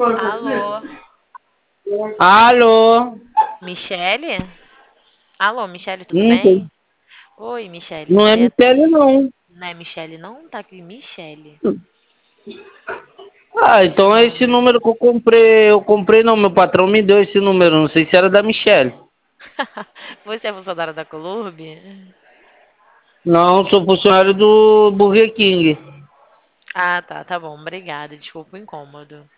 Alô, Alô? Michele? Alô, Michele, tudo Não, bem? Oi, Michele, não é Michele, Beatriz. não. Não é Michele, não? Tá aqui, Michele. Ah, Seu então é esse nome. número que eu comprei. Eu comprei, não. Meu patrão me deu esse número. Não sei se era da Michelle. Você é funcionário da Colurb? Não, sou funcionário do Burger King. Ah, tá bom. Obrigada. Desculpa o incômodo.